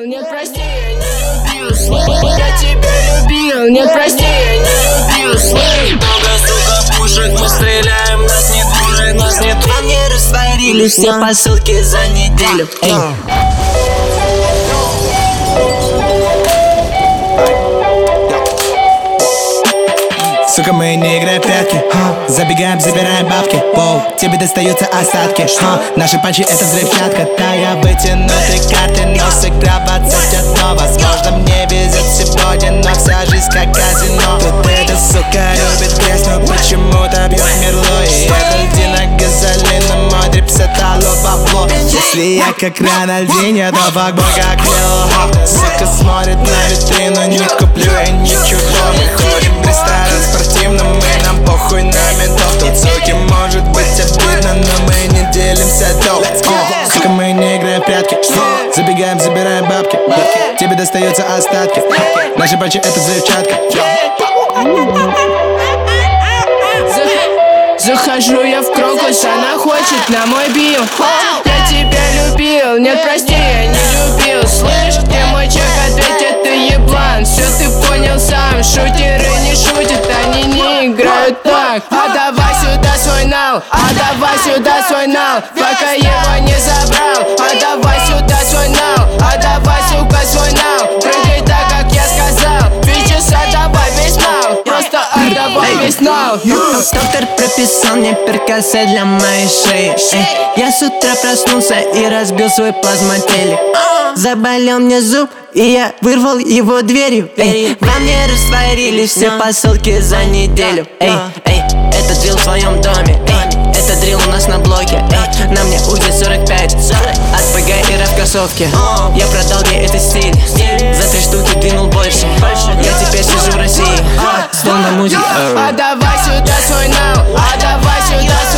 Нет, прости, я не любил, слышь. Я тебя любил, нет, прости, я не любил, слышь. Много, сука, пушек, мы стреляем, нас не дружит, нас не трогает. Во мне растворились все посылки за неделю. Сука, мы не играем в прятки. Забегаем, забираем бабки. Тебе достаются остатки. Наши панчи — это взрывчатка. Да, я вытянутые карты, но сыграл 21. Возможно, мне везет сегодня, но вся жизнь как казино. Тут эта сука любит грязь, но почему-то бьет мерло. И это льдина газолина, мой дрипс — это бабло. Если я как Рональдиньо, то факбой как Лил. Сука смотрит на витрину, не куплю я ничего. Мы ходим в ресторан спортивный, мы нам похуй на ментов. Тут суки может быть обидно, но мы не делимся доп. Сука, мы не играем в прятки. Забегаем, забираем бабки. Тебе достаются остатки. Наши панчи — это взрывчатка. Захожу я в Крокус, она хочет на мой бил. Я тебя любил, нет, прости, я не любил. Слышь, где мой чек, ответь, ты еблан. Все ты понял сам, шутеры не шутят, они не играют так. А давай сюда свой нал, а давай сюда свой нал, пока его не забрал. А давай сюда свой нал, а давай, сука, свой нал. Прыгай так, как я сказал, бичес, отдавай весь нал. Просто отдавай весь нал. Доктор прописал мне перкосе для моей шеи. Я с утра проснулся и разбил свой плазмотелек. Заболел мне зуб, и я вырвал его дверью. Во мне растворились все посылки за неделю. Это дрил в твоем доме. Это дрил у нас на блоке. На мне УЗИ 45 от ПГ и раскосовки. Я продал ей этот стиль, за 3 штуки двинул больше. Я теперь сижу в России, словно музей. А давай сюда свой нал, а давай сюда